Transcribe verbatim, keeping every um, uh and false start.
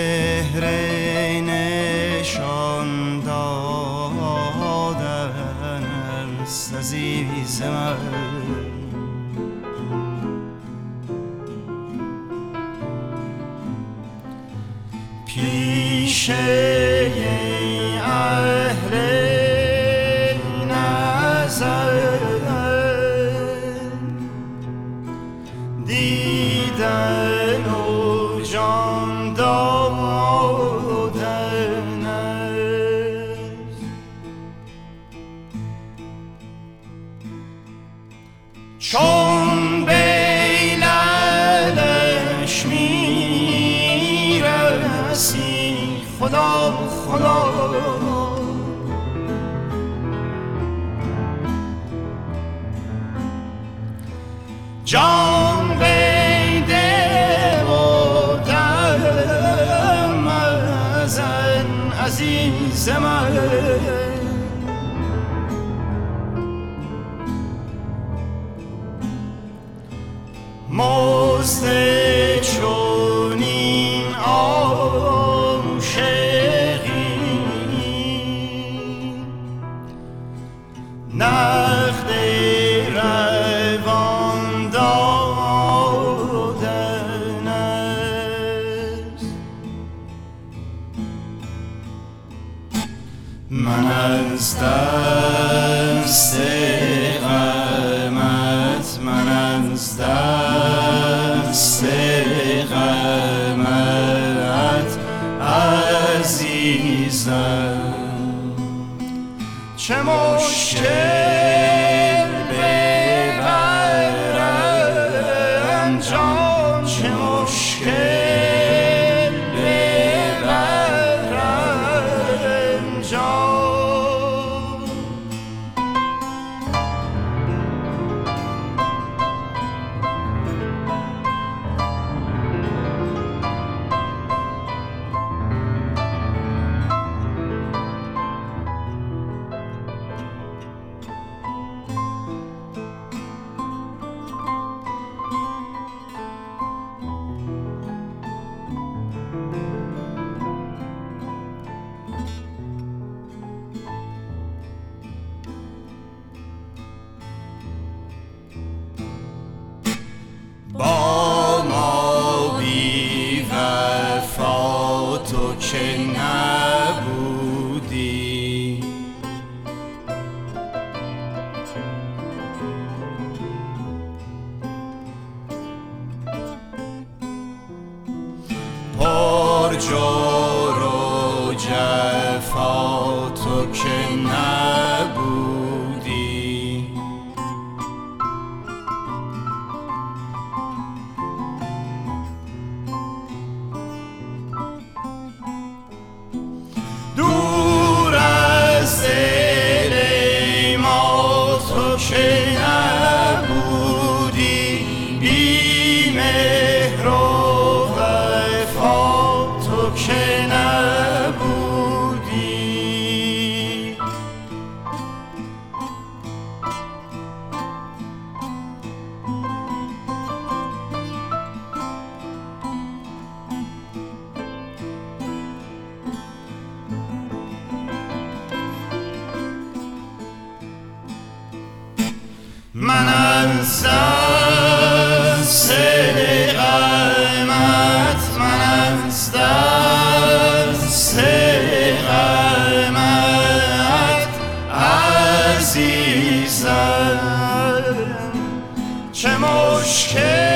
چهره نشان دادن است عزیز من. پیش اهل نظر دیدن و جان دادن است. چون بیلالش میرسی خدا خدا جان بیده و دم ازن عزیز من. مزد چونین عاشقی نقد روان دادن است. من از دست غمت من از دست غمت عزیزم چه مشکل ببرم جان چه مشکل ببرم جان. با ما بی وفا تو که نبودی پر جور و جفا تو که نبودی. دور از دل ما تو که نبودی بی مهر و وفا تو که نبودی. من از دست غمت من از دست غمت عزیزم چه مشکل